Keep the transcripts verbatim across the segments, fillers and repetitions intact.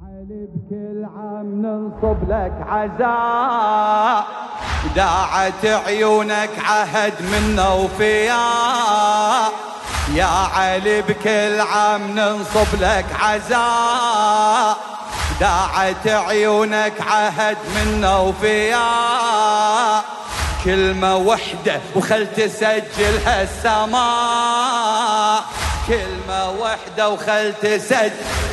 علي بكل عام ننصب لك عزاء، داعت عيونك عهد منا وفياء. يا علي بكل عام ننصب لك عزاء، داعت عيونك عهد منا وفياء. كلمة وحدة وخل تسجلها السماء، كلمة وحدة وخل تسجل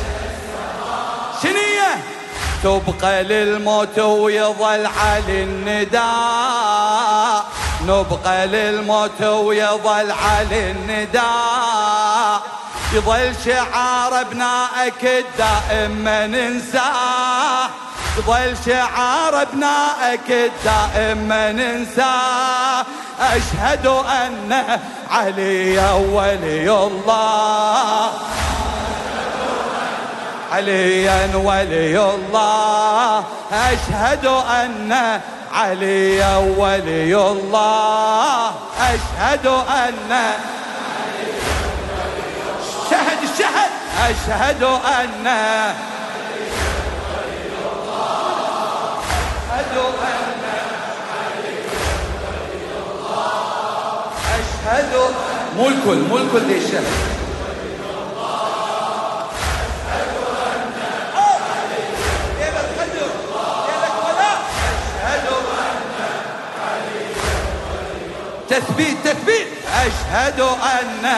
شنية تبقى للموت ويظل على النداء، نبقى للموت ويظل على النداء. يظل شعار ابنائك الدائم ما ننساه، يظل شعار ابنائك الدائم ما ننساه. أشهد أن علي ولي الله، عليا ولي الله. أشهد أن علي ولي الله، أشهد أن شهد الشهد أشهد أن أشهد أن أشهد مو الكل مو الكل دي الشهد. تثبيت تثبيت أشهد أن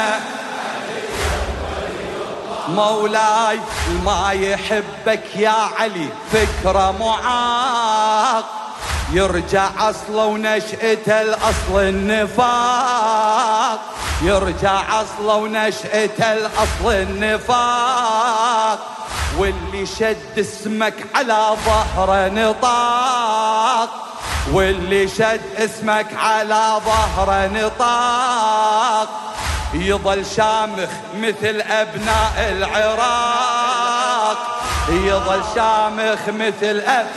مولاي ما يحبك يا علي فكرة معاق، يرجع أصله ونشأته الأصل النفاق، يرجع أصله ونشأته الأصل النفاق. واللي شد اسمك على ظهره نطاق، واللي شد اسمك على ظهره نطاق. يظل شامخ مثل أبناء العراق، يظل شامخ مثل أبناء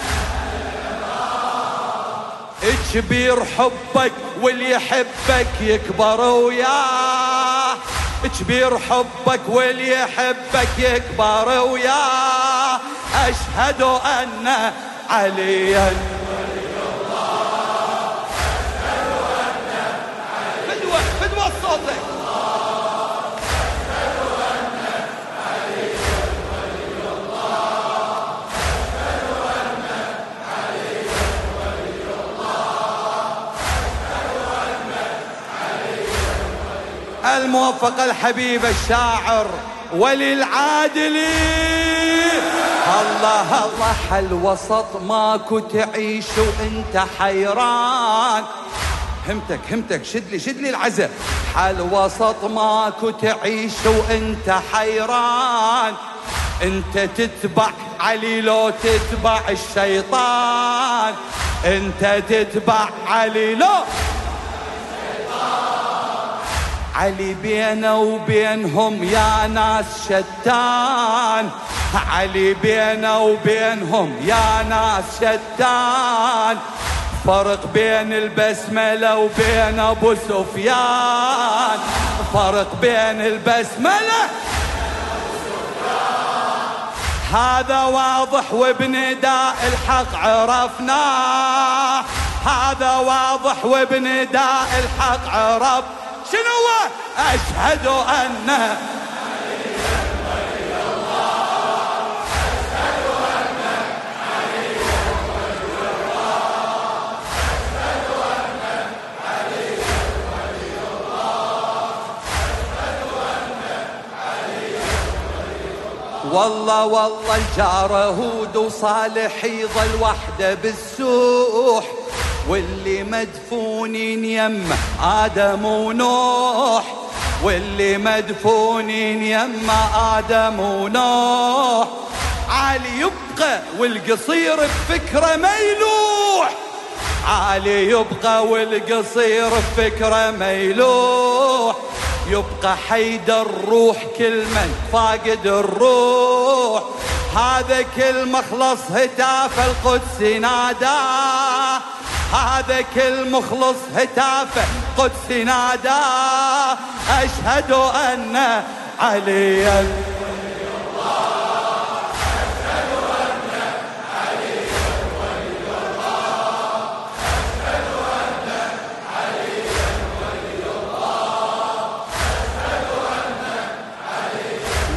العراق. كبير حبك واللي يحبك يكبر وياه، كبير حبك واللي يحبك يكبر وياه. أشهد أن عليا الموفق الحبيب الشاعر ولي العادل. الله الله حل وسط ماكو تعيش وانت حيران. همتك همتك شدلي شدلي العزة. حل وسط ماكو تعيش وانت حيران، انت تتبع علي لو تتبع الشيطان، انت تتبع علي لو علي بينه وبينهم يا ناس شتان، علي بينه وبينهم يا ناس شتان. فرق بين البسملة وبين أبو سفيان، فرق بين البسملة هذا واضح وبنداء الحق عرفناه، هذا واضح وبنداء الحق عرف شنو هو؟ أشهد أن عليا ولي الله، أشهد أن عليا ولي الله، أشهد أن عليا ولي الله، أشهد أن عليا ولي الله. والله والله الجار هود وصالح يظل وحده بالسوح، واللي مدفونين يم آدم ونوح، واللي مدفونين يم آدم ونوح. علي يبقى والقصير بفكرة ميلوح، علي يبقى والقصير بفكرة ميلوح. يبقى حيدر الروح كل من فاقد الروح، هذا كل مخلص هتاف القدس ناداه، هذا كل مخلص هتافه قدس ناداه. أشهد أن عليا ولي الله، أشهد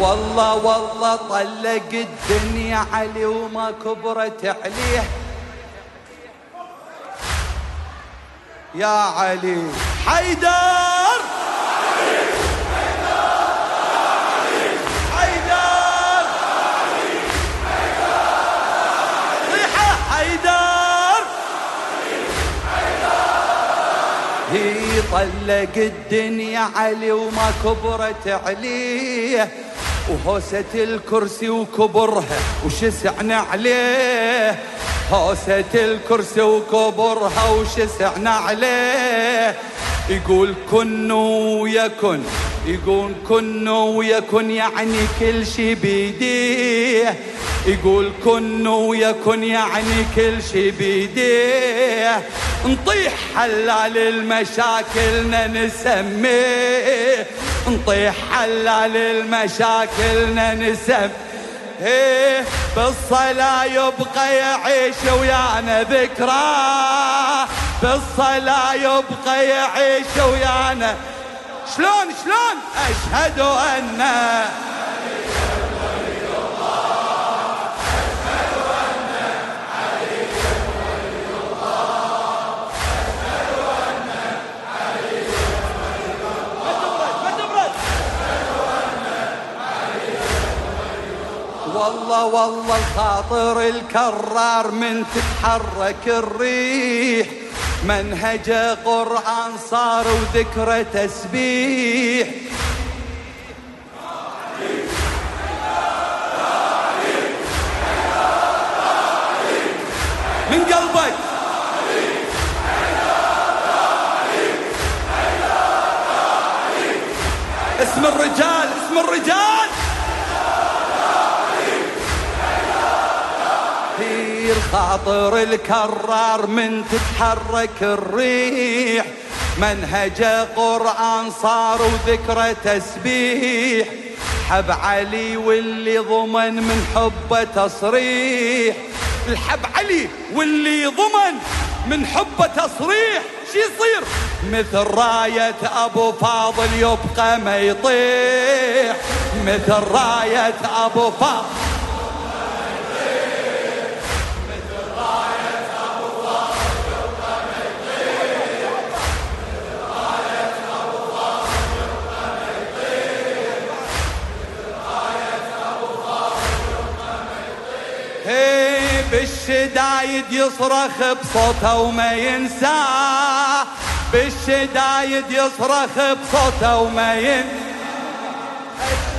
والله والله طلق الدنيا علي وما كبرت عليه. يا علي حيدر حيدر صيحة حيدر. هي طلق الدنيا علي وما كبرت عليه، وهوسة الكرسي وكبرها وشسعنا عليه. هوسة الكرسي وكبرها وشسعنا عليه. يقول كن ويكن، يقول كن ويكن يعني كل شي بيديه. يقول كن ويكن يعني كل شي بيديه. نطيح حلال المشاكلنا نسميه، نطيح حلال المشاكلنا نسميه. ايه بالصلاة يبقى يعيش ويانا ذكرى، بالصلاة يبقى يعيش ويانا. شلون شلون أشهد أن والله والله الخاطر الكرار من تتحرك الريح. منهجه قرآن صار وذكره تسبيح. من قلبك اسم الرجال، اسم الرجال. الخاطر الكرار من تتحرك الريح. منهجه قرآن صار وذكره تسبيح. حب علي واللي ضمن من حبه تصريح. الحب علي واللي ضمن من حبه تصريح. شي يصير مثل راية أبو فاضل يبقى ما يطيح. مثل راية أبو فاضل بالشدايد يصرخ بصوته وما ينسى. بالشدايد يصرخ بصوته وما ينسى.